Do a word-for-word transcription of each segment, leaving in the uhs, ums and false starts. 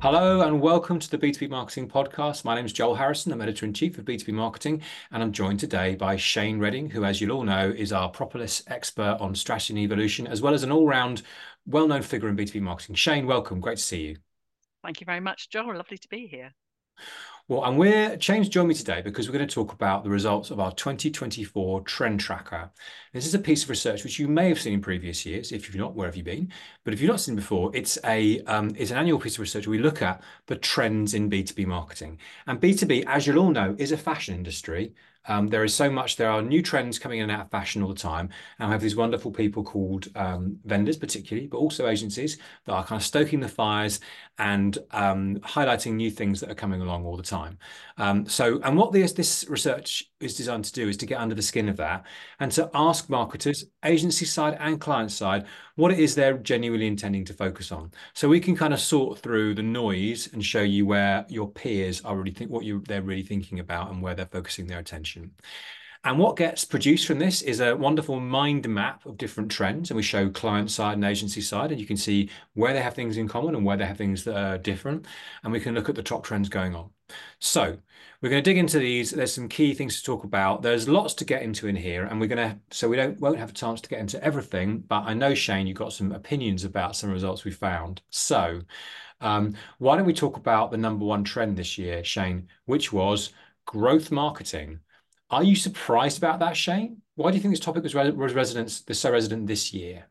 Hello and welcome to the B two B Marketing Podcast. My name is Joel Harrison. I'm Editor-in-Chief of B two B Marketing, and I'm joined today by Shane Redding, who, as you'll all know, is our Propolis expert on strategy and evolution, as well as an all-round well-known figure in B two B marketing. Shane, welcome. Great to see you. Thank you very much, Joel. Lovely to be here. Well, and we're James joined me today because we're going to talk about the results of our twenty twenty-four Trend Tracker. This is a piece of research which you may have seen in previous years. If you've not, where have you been? But if you've not seen it before, it's a um, it's an annual piece of research where we look at the trends in B two B marketing. And B two B, as you'll all know, is a fashion industry. Um, there is so much, there are new trends coming in and out of fashion all the time. And we have these wonderful people called um, vendors, particularly, but also agencies that are kind of stoking the fires and um, highlighting new things that are coming along all the time. Um, so, and what this, this research is designed to do is to get under the skin of that and to ask marketers, agency side and client side, what it is they're genuinely intending to focus on. So we can kind of sort through the noise and show you where your peers are really think what you they're really thinking about and where they're focusing their attention. And what gets produced from this is a wonderful mind map of different trends. And we show client side and agency side, and you can see where they have things in common and where they have things that are different. And we can look at the top trends going on. So we're going to dig into these. There's some key things to talk about. There's lots to get into in here, and we're going to, so we don't won't have a chance to get into everything. But I know, Shane, you've got some opinions about some results we found. So um, why don't we talk about the number one trend this year, Shane, which was growth marketing. Are you surprised about that, Shane? Why do you think this topic was, re was residence, so resident this year?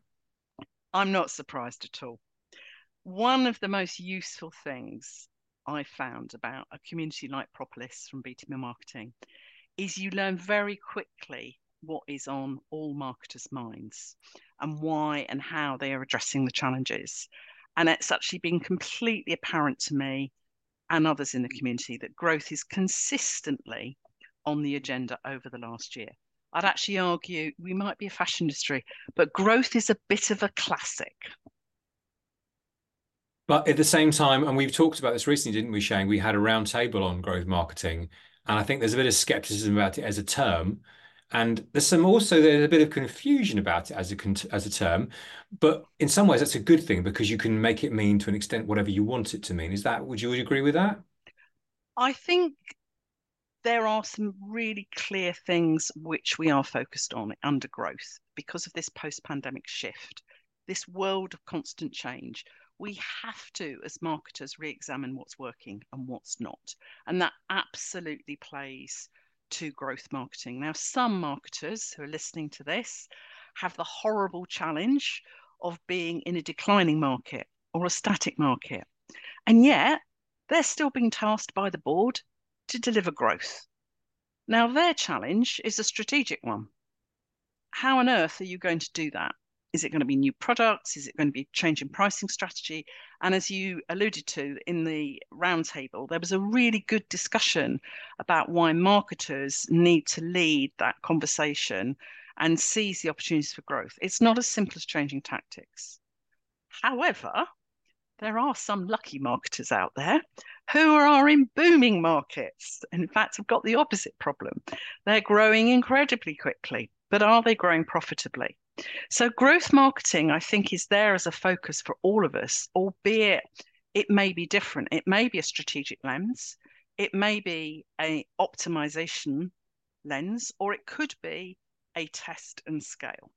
I'm not surprised at all. One of the most useful things I found about a community like Propolis from B two B Marketing is you learn very quickly what is on all marketers' minds and why and how they are addressing the challenges. And it's actually been completely apparent to me and others in the community that growth is consistently on the agenda over the last year. I'd actually argue we might be a fashion industry, but growth is a bit of a classic. But at the same time, and we've talked about this recently, didn't we, Shane? We had a round table on growth marketing, and I think there's a bit of skepticism about it as a term. And there's some also there's a bit of confusion about it as a as a term, but in some ways that's a good thing because you can make it mean to an extent whatever you want it to mean. Is that would you would you agree with that? I think there are some really clear things which we are focused on under growth because of this post-pandemic shift, this world of constant change. We have to, as marketers, re-examine what's working and what's not. And that absolutely plays to growth marketing. Now, some marketers who are listening to this have the horrible challenge of being in a declining market or a static market. And yet, they're still being tasked by the board to deliver growth. Now, their challenge is a strategic one. How on earth are you going to do that? Is it going to be new products? Is it going to be changing pricing strategy? And as you alluded to in the roundtable, there was a really good discussion about why marketers need to lead that conversation and seize the opportunities for growth. It's not as simple as changing tactics. However, there are some lucky marketers out there who are in booming markets. In fact, have got the opposite problem. They're growing incredibly quickly, but are they growing profitably? So growth marketing, I think, is there as a focus for all of us, albeit it may be different. It may be a strategic lens, it may be a optimization lens, or it could be a test and scale.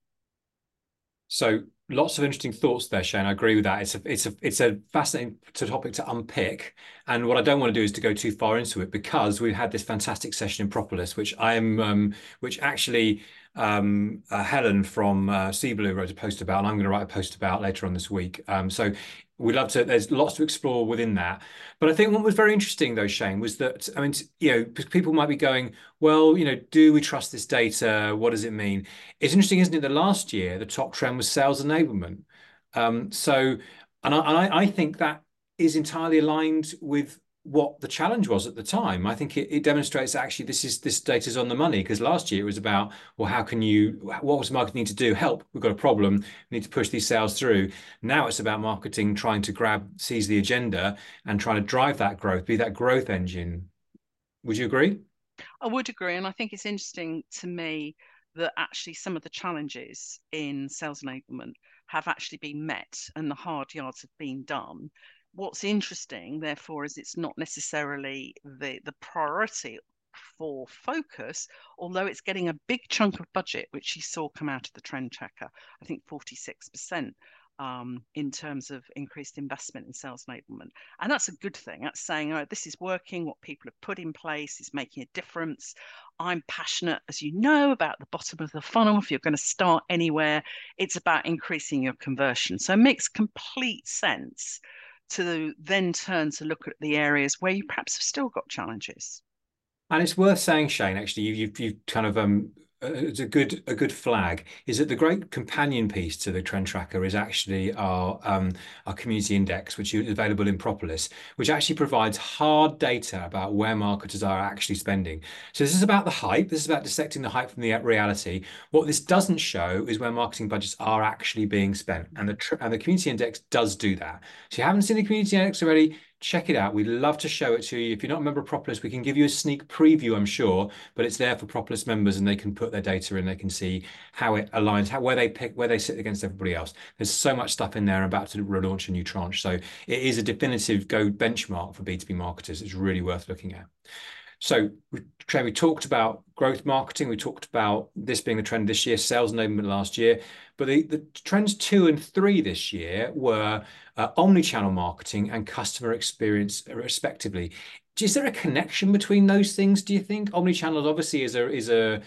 So lots of interesting thoughts there, Shane. I agree with that. It's a it's a it's a fascinating topic to unpick. And what I don't want to do is to go too far into it because we've had this fantastic session in Propolis, which I'm um, which actually um, uh, Helen from uh, Sea Blue wrote a post about, and I'm going to write a post about later on this week. Um, so we'd love to. There's lots to explore within that. But I think what was very interesting, though, Shane, was that I mean, you know, people might be going, well, you know, do we trust this data? What does it mean? It's interesting, isn't it, that last year the top trend was sales enablement. Um, so, and I, I think that is entirely aligned with what the challenge was at the time. I think it, it demonstrates actually this is this data's on the money because last year it was about, well, how can you, what was marketing need to do? Help, we've got a problem. We need to push these sales through. Now it's about marketing trying to grab, seize the agenda and trying to drive that growth, be that growth engine. Would you agree? I would agree. And I think it's interesting to me that actually some of the challenges in sales enablement have actually been met and the hard yards have been done what's interesting, therefore, is it's not necessarily the, the priority for focus, although it's getting a big chunk of budget, which you saw come out of the trend tracker, I think forty-six percent um, in terms of increased investment in sales enablement. And that's a good thing. That's saying, oh, this is working, what people have put in place is making a difference. I'm passionate, as you know, about the bottom of the funnel. If you're going to start anywhere, it's about increasing your conversion. So it makes complete sense to then turn to look at the areas where you perhaps have still got challenges. And it's worth saying, Shane, actually, you, you've, you've kind of um, uh, it's a good a good flag. Is that the great companion piece to the trend tracker is actually our um, our community index, which is available in Propolis, which actually provides hard data about where marketers are actually spending. So this is about the hype. This is about dissecting the hype from the reality. What this doesn't show is where marketing budgets are actually being spent, and the and the community index does do that. So if you haven't seen the community index already, check it out. We'd love to show it to you. If you're not a member of Propolis, we can give you a sneak preview, I'm sure, but it's there for Propolis members and they can put their data in, they can see how it aligns, how where they pick, where they sit against everybody else. There's so much stuff in there. I'm about to relaunch a new tranche. So it is a definitive go benchmark for B two B marketers. It's really worth looking at. So we, we talked about growth marketing. We talked about this being the trend this year, sales enablement last year. But the, the trends two and three this year were uh, omni-channel marketing and customer experience, respectively. Is there a connection between those things, do you think? Omni-channel obviously is a is a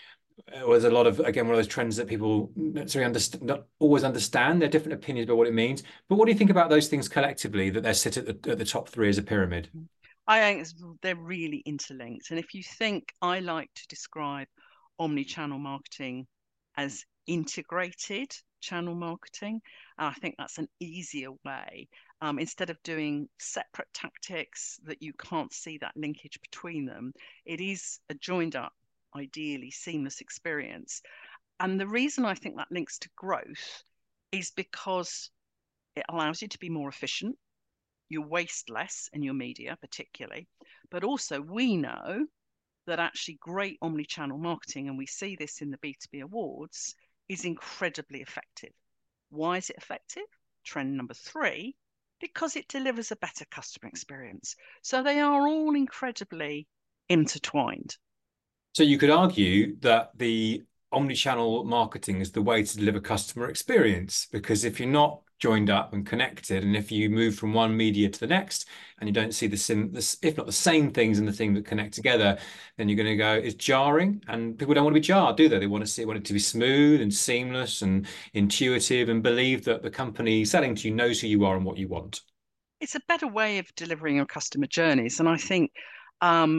was a lot of, again, one of those trends that people necessarily understand, not always understand. There are different opinions about what it means. But what do you think about those things collectively, that they sit at the, at the top three as a pyramid? I think they're really interlinked. And if you think, I like to describe omni-channel marketing as integrated channel marketing, and I think that's an easier way. Um, instead of doing separate tactics that you can't see that linkage between them, it is a joined up, ideally seamless experience. And the reason I think that links to growth is because it allows you to be more efficient. You waste less in your media, particularly, but also we know that actually great omni-channel marketing, and we see this in the B two B awards, is incredibly effective. Why is it effective? Trend number three, because it delivers a better customer experience. So they are all incredibly intertwined. So you could argue that the omni-channel marketing is the way to deliver customer experience, because if you're not joined up and connected, and if you move from one media to the next and you don't see the sim this, if not the same things in the thing that connect together, then you're going to go, it's jarring, and people don't want to be jarred, do they? They want to see, want it to be smooth and seamless and intuitive, and believe that the company selling to you knows who you are and what you want. It's a better way of delivering your customer journeys, and I think um,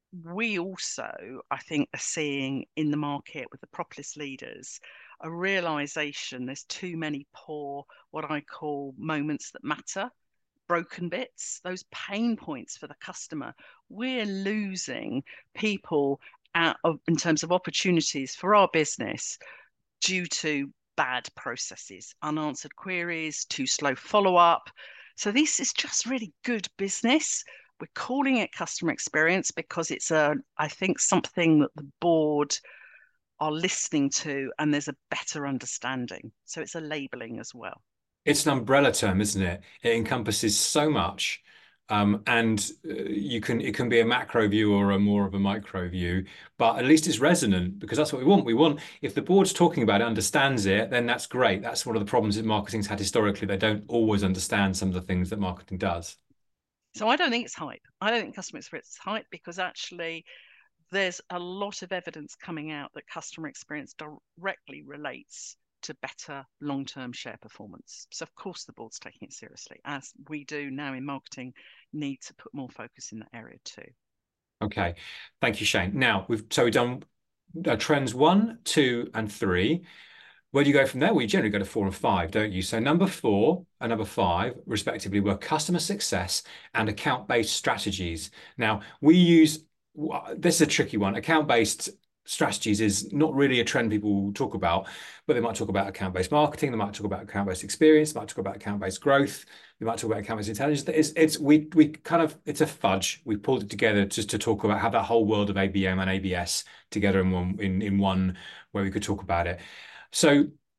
we also, I think, are seeing in the market with the Propolis leaders a realization there's too many poor, what I call moments that matter, broken bits, those pain points for the customer. We're losing people out of, in terms of opportunities for our business due to bad processes, unanswered queries, too slow follow-up. So this is just really good business. We're calling it customer experience because it's a, I think, something that the board are listening to, and there's a better understanding. So it's a labeling as well. It's an umbrella term, isn't it? It encompasses so much. Um, and uh, you can it can be a macro view or a more of a micro view, but at least it's resonant, because that's what we want. We want, if the board's talking about it, understands it, then that's great. That's one of the problems that marketing's had historically. They don't always understand some of the things that marketing does. So I don't think it's hype. I don't think customer experience is hype, because actually there's a lot of evidence coming out that customer experience directly relates to better long-term share performance. So of course the board's taking it seriously, as we do now in marketing, need to put more focus in that area too. Okay, thank you, Shane. Now we've so we've done uh, trends one, two, and three. Where do you go from there? Well, you generally go to four and five, don't you? So number four and number five, respectively, were customer success and account-based strategies. Now we use, this is a tricky one. Account-based strategies is not really a trend people talk about, but they might talk about account-based marketing, they might talk about account-based experience, they might talk about account-based growth, they might talk about account-based intelligence. It's, it's we we kind of it's a fudge. We pulled it together just to talk about, have that whole world of A B M and A B S together in one in, in one where we could talk about it. So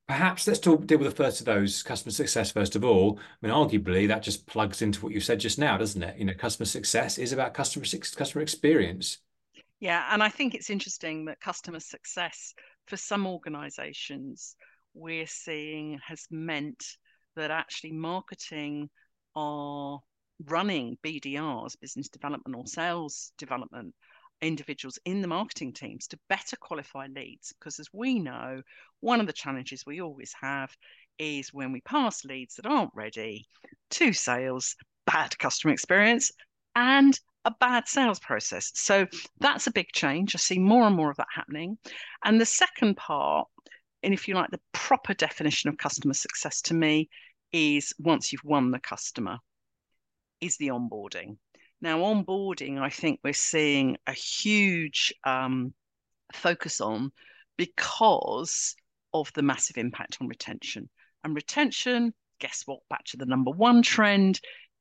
Perhaps let's talk, deal with the first of those, customer success first of all. I mean, arguably that just plugs into what you said just now, doesn't it? You know, customer success is about customer customer experience. Yeah, and I think it's interesting that customer success for some organizations we're seeing has meant that actually marketing are running B D Rs, business development or sales development individuals in the marketing teams to better qualify leads. Because as we know, one of the challenges we always have is when we pass leads that aren't ready to sales, bad customer experience, and a bad sales process. So that's a big change. I see more and more of that happening. And the second part, and if you like, the proper definition of customer success to me is once you've won the customer, is the onboarding. Now, onboarding, I think we're seeing a huge um, focus on because of the massive impact on retention. And retention, guess what? Back to the number one trend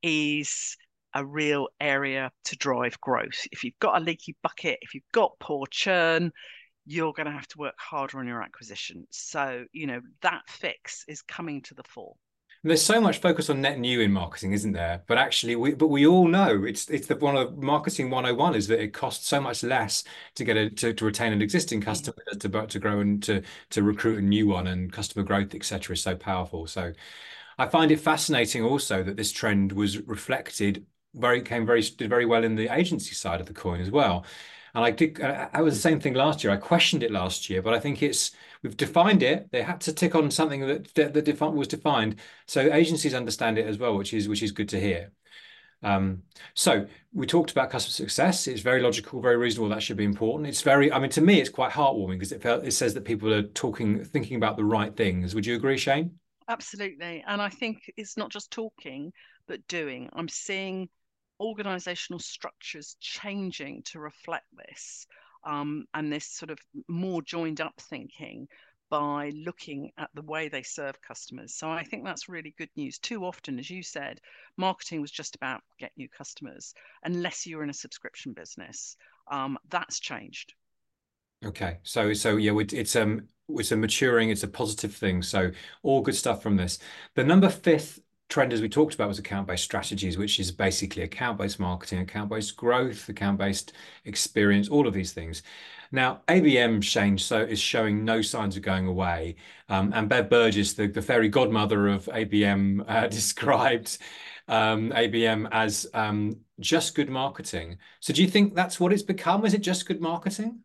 is a real area to drive growth. If you've got a leaky bucket, if you've got poor churn, you're going to have to work harder on your acquisition. So, you know, that fix is coming to the fore. And there's so much focus on net new in marketing, isn't there? But actually, we but we all know it's it's the one of marketing one oh one is that it costs so much less to get a to, to retain an existing customer mm. to to grow and to to recruit a new one, and customer growth, et cetera, is so powerful. So I find it fascinating also that this trend was reflected very came very did very well in the agency side of the coin as well. And I did, I was the same thing last year. I questioned it last year, but I think it's, we've defined it. They had to tick on something that that, that defi was defined. So agencies understand it as well, which is which is good to hear. Um, so we talked about customer success. It's very logical, very reasonable. That should be important. It's very, I mean, to me, it's quite heartwarming because it felt, it says that people are talking, thinking about the right things. Would you agree, Shane? Absolutely. And I think it's not just talking, but doing. I'm seeing organizational structures changing to reflect this um, and this sort of more joined up thinking by looking at the way they serve customers. So I think that's really good news. Too often, as you said, marketing was just about get new customers, unless you're in a subscription business. Um, that's changed. Okay, so so yeah, it's um it's a maturing, it's a positive thing. So all good stuff from this. The number fifth trend, as we talked about, was account-based strategies, which is basically account-based marketing, account-based growth, account-based experience, all of these things. Now, A B M, Shane, so is showing no signs of going away. Um, and Bev Burgess, the, the fairy godmother of A B M, uh, described um, A B M as um, just good marketing. So do you think that's what it's become? Is it just good marketing?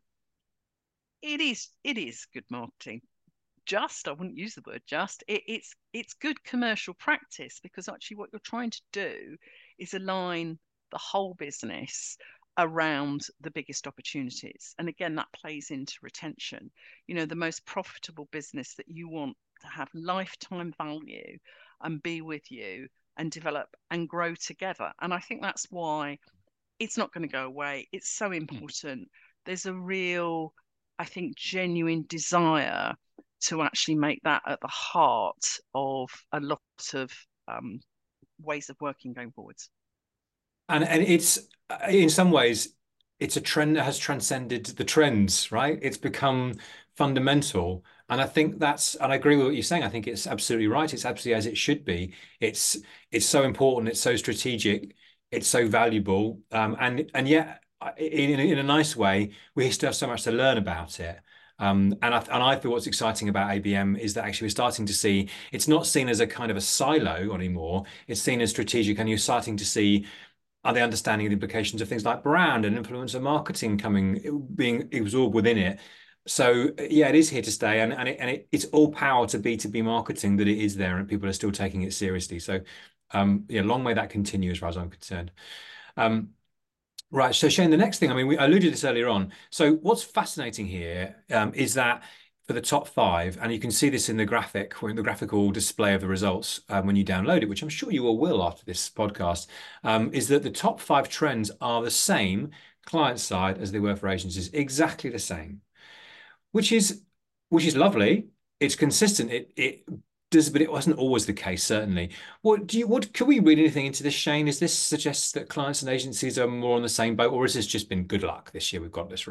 It is, it is good marketing. Just, I wouldn't use the word just, it, it's it's good commercial practice, because actually what you're trying to do is align the whole business around the biggest opportunities. And again, that plays into retention. You know, the most profitable business that you want to have lifetime value and be with you and develop and grow together. And I think that's why it's not going to go away. It's so important. There's a real, I think, genuine desire to actually make that at the heart of a lot of um, ways of working going forwards. And and it's in some ways it's a trend that has transcended the trends, right? It's become fundamental. And I think that's, and I agree with what you're saying. I think it's absolutely right. It's absolutely as it should be. It's it's so important. It's so strategic. It's so valuable. Um, and and yet, in in a nice way, we still have so much to learn about it. Um, and I and I feel what's exciting about A B M is that actually we're starting to see it's not seen as a kind of a silo anymore. It's seen as strategic, and you're starting to see are they understanding the implications of things like brand and influencer marketing coming being absorbed within it. So yeah, it is here to stay, and and, it, and it, it's all power to B two B marketing that it is there, and people are still taking it seriously. So um, yeah, long may that continue as far as I'm concerned. Um, Right. So Shane, the next thing, I mean, we alluded to this earlier on. So what's fascinating here um, is that for the top five, and you can see this in the graphic, in the graphical display of the results um, when you download it, which I'm sure you all will after this podcast, um, is that the top five trends are the same client side as they were for agencies, exactly the same, which is which is lovely. It's consistent. It it does, but it wasn't always the case, certainly. What do you, what, can we read anything into this, Shane? Is this suggests that clients and agencies are more on the same boat, or has this just been good luck this year? We've got this right.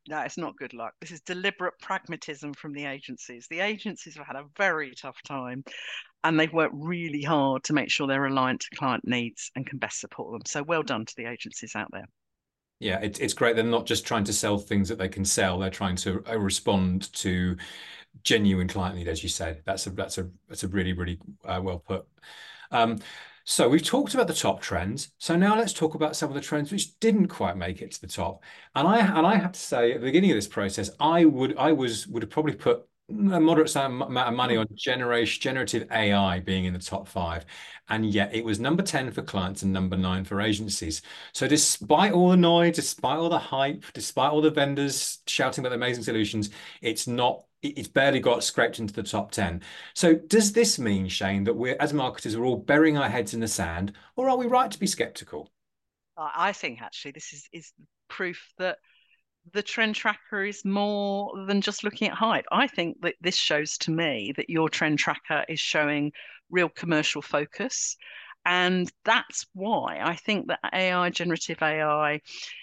No, it's not good luck. This is deliberate pragmatism from the agencies. The agencies have had a very tough time and they've worked really hard to make sure they're aligned to client needs and can best support them. So well done to the agencies out there. Yeah, it, it's great. They're not just trying to sell things that they can sell. They're trying to uh, respond to genuine client need, as you said. That's a that's a that's a really really uh, well put. Um, so we've talked about the top trends. So now let's talk about some of the trends which didn't quite make it to the top. And I and I have to say, at the beginning of this process, I would I was would have probably put a moderate amount of money on generation generative A I being in the top five, and yet it was number ten for clients and number nine for agencies. So despite all the noise, despite all the hype, despite all the vendors shouting about the amazing solutions, it's not it's barely got scraped into the top ten. So does this mean, Shane, that we're, as marketers, we're all burying our heads in the sand, or are we right to be skeptical? I think actually this is is proof that the trend tracker is more than just looking at hype. I think that this shows to me that your trend tracker is showing real commercial focus. And that's why I think that A I, generative A I,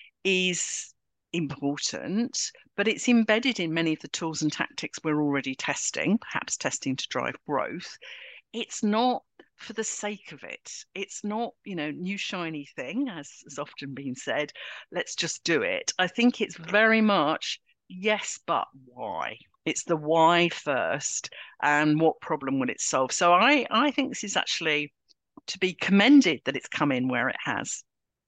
is important, but it's embedded in many of the tools and tactics we're already testing, perhaps testing to drive growth. It's not for the sake of it. It's not, you know, new shiny thing, as has often been said. Let's just do it. I think it's very much yes, but why? It's the why first, and what problem will it solve? So I, I think this is actually to be commended that it's come in where it has.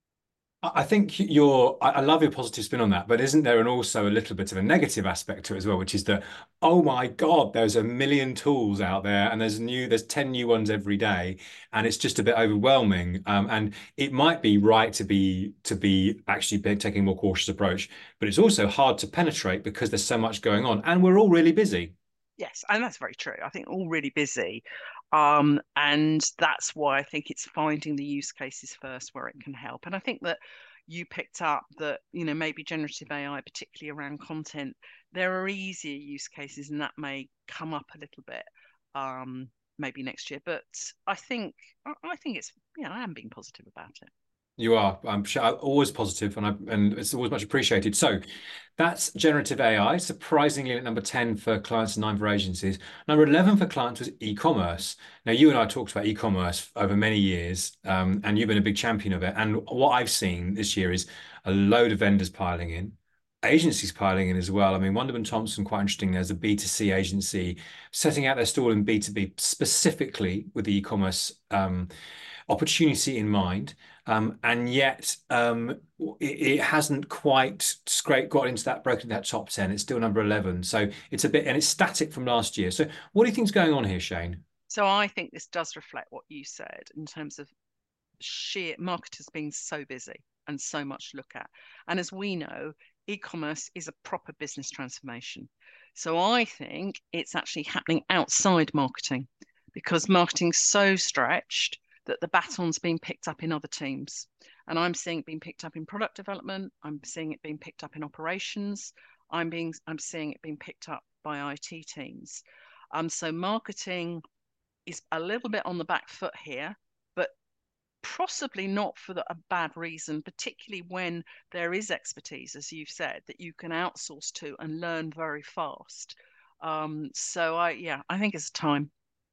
I think you're, I love your positive spin on that, but isn't there an also a little bit of a negative aspect to it as well, which is that, oh my God, there's a million tools out there and there's new, there's ten new ones every day, and it's just a bit overwhelming. Um, and it might be right to be to be actually taking a more cautious approach, but it's also hard to penetrate because there's so much going on and we're all really busy. Yes, and that's very true. I think all really busy. Um, and that's why I think it's finding the use cases first where it can help. And I think that you picked up that, you know, maybe generative A I, particularly around content, there are easier use cases and that may come up a little bit um, maybe next year. But I think I think it's, you know, I am being positive about it. You are. I'm always positive, and I and it's always much appreciated. So that's generative A I, surprisingly at number ten for clients and nine for agencies. Number eleven for clients was e-commerce. Now, you and I talked about e-commerce over many years, um, and you've been a big champion of it. And what I've seen this year is a load of vendors piling in, agencies piling in as well. I mean, Wunderman Thompson, quite interesting. There's a B two C agency setting out their stall in B two B specifically with the e-commerce um, opportunity in mind. Um, and yet um, it, it hasn't quite scraped, got into that, broken that top ten. It's still number eleven. So it's a bit, and it's static from last year. So what do you think is going on here, Shane? So I think this does reflect what you said in terms of sheer marketers being so busy and so much to look at. And as we know, e-commerce is a proper business transformation. So I think it's actually happening outside marketing because marketing's so stretched that the baton's being picked up in other teams. And I'm seeing it being picked up in product development. I'm seeing it being picked up in operations. I'm being I'm seeing it being picked up by I T teams. Um, so marketing is a little bit on the back foot here, but possibly not for the, a bad reason, particularly when there is expertise, as you've said, that you can outsource to and learn very fast. Um, so I, yeah, I think it's time.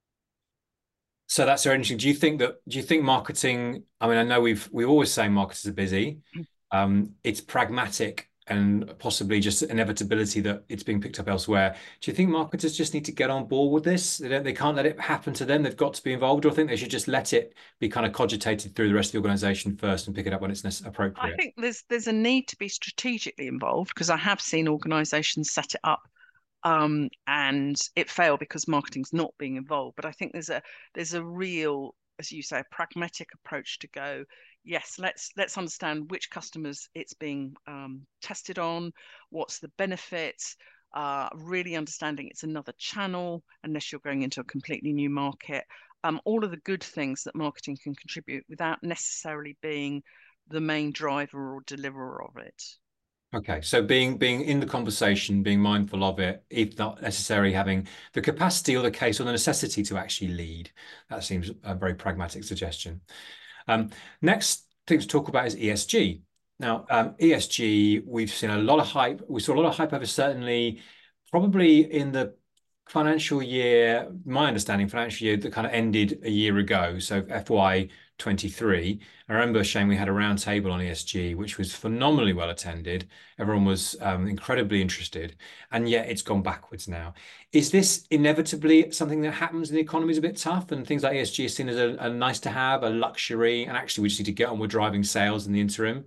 So that's very interesting. Do you think that, do you think marketing, I mean, I know we've, we always say marketers are busy. Um, it's pragmatic and possibly just inevitability that it's being picked up elsewhere. Do you think marketers just need to get on board with this? They don't, they can't let it happen to them. They've got to be involved, or I think they should just let it be kind of cogitated through the rest of the organization first and pick it up when it's I appropriate. think there's there's a need to be strategically involved because I have seen organisations set it up um, and it failed because marketing's not being involved. But I think there's a there's a real, as you say, a pragmatic approach to go. Yes, let's let's understand which customers it's being um, tested on, what's the benefits. Uh, really understanding it's another channel unless you're going into a completely new market. Um, all of the good things that marketing can contribute without necessarily being the main driver or deliverer of it. Okay, so being being in the conversation, being mindful of it, if not necessarily having the capacity or the case or the necessity to actually lead. That seems a very pragmatic suggestion. Um, next thing to talk about is E S G. Now, um, E S G, we've seen a lot of hype. We saw a lot of hype over certainly probably in the financial year, my understanding, financial year that kind of ended a year ago. So F Y twenty-three. I remember, Shane, we had a round table on E S G, which was phenomenally well attended. Everyone was um, incredibly interested, and yet it's gone backwards now. Is this inevitably something that happens and the economy is a bit tough and things like E S G is seen as a, a nice to have, a luxury, and actually we just need to get on with driving sales in the interim?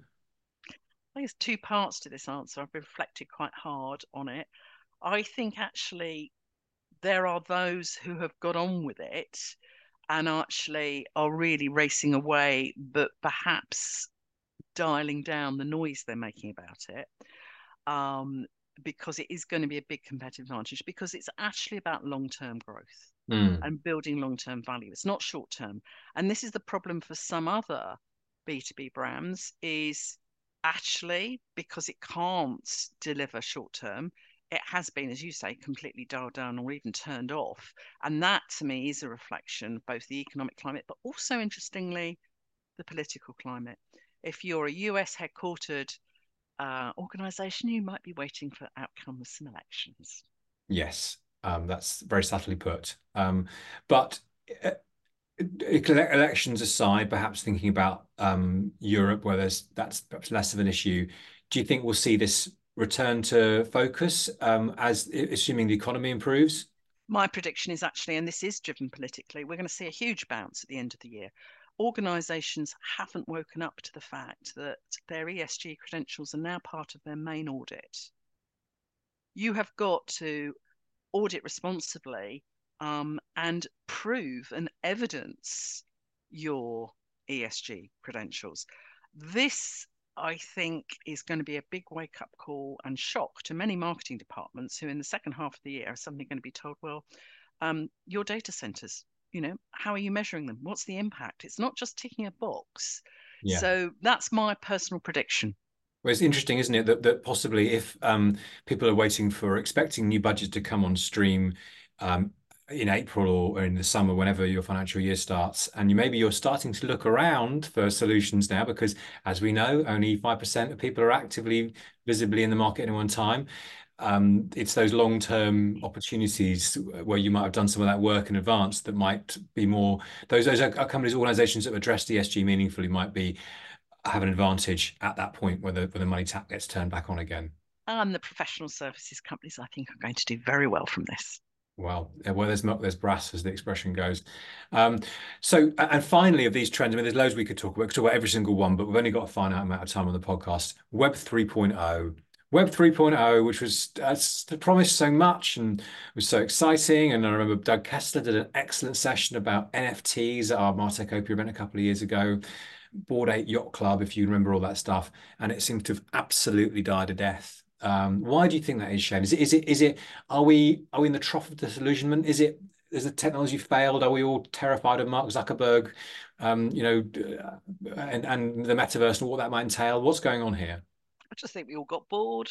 I think there's two parts to this answer. I've reflected quite hard on it. I think actually there are those who have got on with it and actually are really racing away, but perhaps dialing down the noise they're making about it. Um, because it is going to be a big competitive advantage because it's actually about long-term growth Mm, and building long-term value. It's not short-term. And this is the problem for some other B two B brands is actually because it can't deliver short-term, it has been, as you say, completely dialed down or even turned off. And that to me is a reflection of both the economic climate, but also interestingly, the political climate. If you're a U S headquartered uh, organization, you might be waiting for outcome of some elections. yes, um, that's very subtly put. Um, but uh, elections aside, perhaps thinking about um, Europe, where there's that's perhaps less of an issue, do you think we'll see this return to focus um, as assuming the economy improves? My prediction is actually, and this is driven politically, we're going to see a huge bounce at the end of the year. Organisations haven't woken up to the fact that their E S G credentials are now part of their main audit. You have got to audit responsibly um, and prove and evidence your E S G credentials. This, I think, is going to be a big wake up call and shock to many marketing departments who, in the second half of the year, are suddenly going to be told, well, um, your data centers, you know, how are you measuring them? What's the impact? It's not just ticking a box. Yeah. So that's my personal prediction. Well, it's interesting, isn't it, that that possibly if um, people are waiting for expecting new budgets to come on stream um, in April or in the summer, whenever your financial year starts, and you maybe you're starting to look around for solutions now, because as we know, only five percent of people are actively visibly in the market at any one time. Um, it's those long-term opportunities where you might have done some of that work in advance that might be more those those are companies, organizations that have addressed E S G meaningfully might be have an advantage at that point when the when the money tap gets turned back on again. And the professional services companies, I think, are going to do very well from this. Well, where there's milk, there's brass, as the expression goes. Um, so, and finally, of these trends, I mean, there's loads we could talk about. We could talk about every single one, but we've only got a finite amount of time on the podcast. Web 3.0. Web 3.0, which was uh, promised so much and was so exciting. And I remember Doug Kessler did an excellent session about N F Ts at our Martech event a couple of years ago. Bored Ape Yacht Club, if you remember all that stuff. And it seems to have absolutely died a death. Um, why do you think that is, Shane? Is it, is it, is it, are we, are we in the trough of disillusionment? Is it, has the technology failed? Are we all terrified of Mark Zuckerberg, um, you know, and, and the metaverse and what that might entail? What's going on here? I just think we all got bored.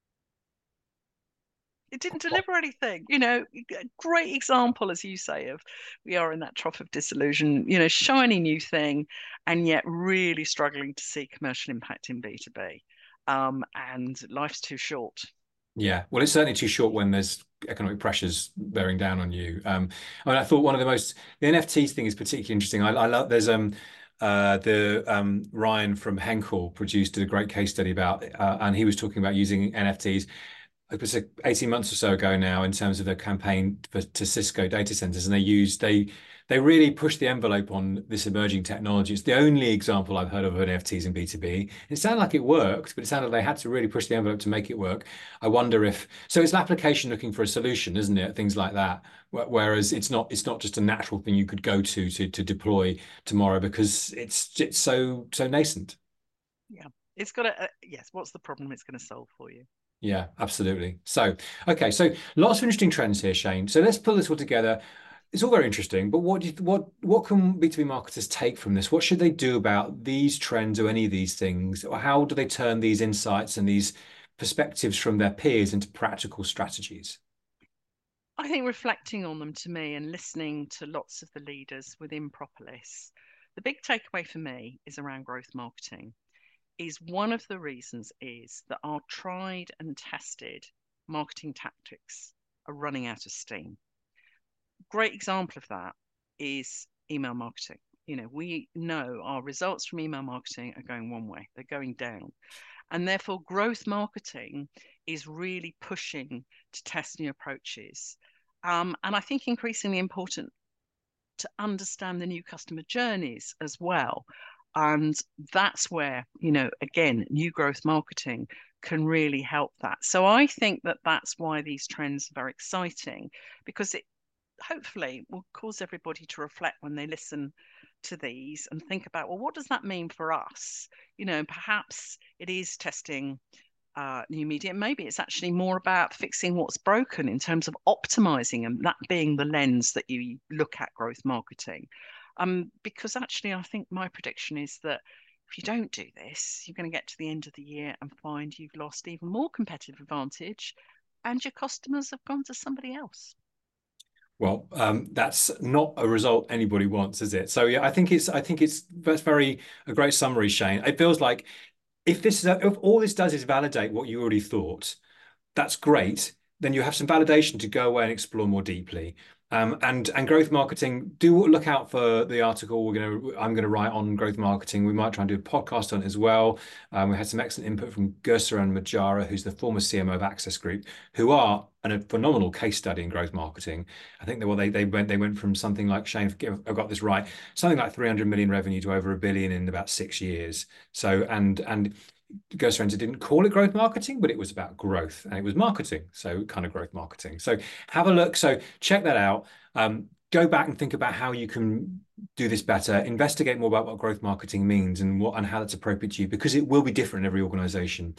It didn't deliver anything. You know, a great example, as you say, of we are in that trough of disillusion, you know, shiny new thing, and yet really struggling to see commercial impact in B two B. Um, and life's too short. Yeah, well, it's certainly too short when there's economic pressures bearing down on you. Um, I mean, I thought one of the most the N F Ts thing is particularly interesting. I, I love there's um uh the um Ryan from Henkel produced a great case study about uh, and he was talking about using N F Ts. It was eighteen months or so ago now in terms of the campaign for, to Cisco data centers, and they used they they really pushed the envelope on this emerging technology. It's the only example I've heard of N F Ts in B two B. It sounded like it worked, but it sounded like they had to really push the envelope to make it work. I wonder if so. It's an application looking for a solution, isn't it? Things like that. Whereas it's not it's not just a natural thing you could go to to to deploy tomorrow because it's it's so so nascent. Yeah, it's got a uh, yes. What's the problem it's going to solve for you? Yeah, absolutely. So, okay, so lots of interesting trends here, Shane. So let's pull this all together. It's all very interesting, but what do you, what what can B two B marketers take from this? What should they do about these trends or any of these things? Or how do they turn these insights and these perspectives from their peers into practical strategies? I think reflecting on them to me and listening to lots of the leaders within Propolis, the big takeaway for me is around growth marketing. is one of the reasons is that our tried and tested marketing tactics are running out of steam. Great example of that is email marketing. You know, we know our results from email marketing are going one way, they're going down. And therefore, growth marketing is really pushing to test new approaches. Um, and I think increasingly important to understand the new customer journeys as well. And that's where, you know, again, new growth marketing can really help that. So I think that that's why these trends are very exciting, because it hopefully will cause everybody to reflect when they listen to these and think about, well, what does that mean for us? You know, perhaps it is testing uh, new media. Maybe it's actually more about fixing what's broken in terms of optimizing, and that being the lens that you look at growth marketing. Um, because actually, I think my prediction is that if you don't do this, you're going to get to the end of the year and find you've lost even more competitive advantage and your customers have gone to somebody else. Well, um, that's not a result anybody wants, is it? So yeah, I think it's I think it's that's very a great summary, Shane. It feels like if this is if all this does is validate what you already thought, that's great. Then you have some validation to go away and explore more deeply. Um, and and growth marketing, do look out for the article we're gonna I'm gonna write on growth marketing. We might try and do a podcast on it as well. Um, we had some excellent input from Gursaran Majara, who's the former C M O of Access Group, who are a phenomenal case study in growth marketing. I think they well they they went they went from something like, Shane, I've got this right, something like three hundred million revenue to over a billion in about six years. So and and Ghost didn't call it growth marketing, but it was about growth and it was marketing. So kind of growth marketing. So have a look. So check that out. Um, go back and think about how you can do this better. Investigate more about what growth marketing means and what and how that's appropriate to you, because it will be different in every organization.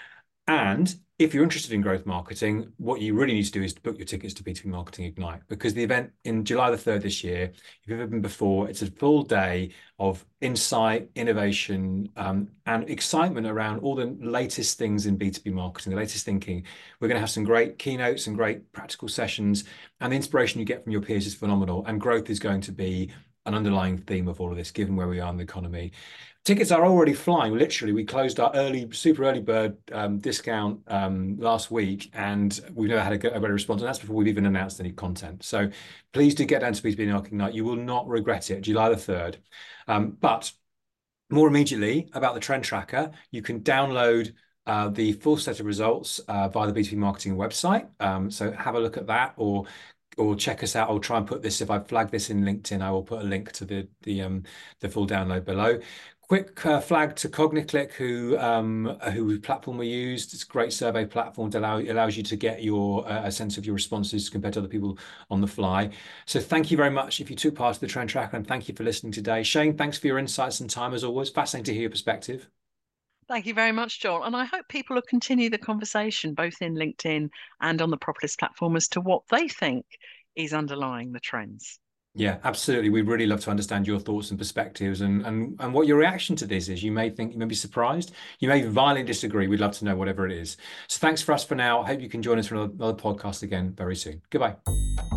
And if you're interested in growth marketing, what you really need to do is to book your tickets to B two B Marketing Ignite, because the event in July the third this year, if you've ever been before, it's a full day of insight, innovation, um, and excitement around all the latest things in B two B marketing, the latest thinking. We're going to have some great keynotes and great practical sessions, and the inspiration you get from your peers is phenomenal. And growth is going to be an underlying theme of all of this, given where we are in the economy. Tickets are already flying. Literally, we closed our early, super early bird um, discount um, last week, and we've never had a, a better response. And that's before we've even announced any content. So please do get down to B two B Marketing Night. You will not regret it. July the third. Um, but more immediately about the trend tracker, you can download uh, the full set of results uh, via the B two B Marketing website. Um, so have a look at that, or or check us out. I'll try and put this, if I flag this in LinkedIn, I will put a link to the the um the full download below. Quick uh, flag to Cogniclick, who um who platform we used. It's a great survey platform that allow, allows you to get your uh, a sense of your responses compared to other people on the fly. So thank you very much if you took part of the trend tracker, and thank you for listening today. Shane, thanks for your insights and time as always. Fascinating to hear your perspective. Thank you very much, John. And I hope people will continue the conversation both in LinkedIn and on the Propolis platform as to what they think is underlying the trends. Yeah, absolutely. We'd really love to understand your thoughts and perspectives, and and and what your reaction to this is. You may think, you may be surprised, you may violently disagree. We'd love to know whatever it is. So thanks for us for now. I hope you can join us for another, another podcast again very soon. Goodbye.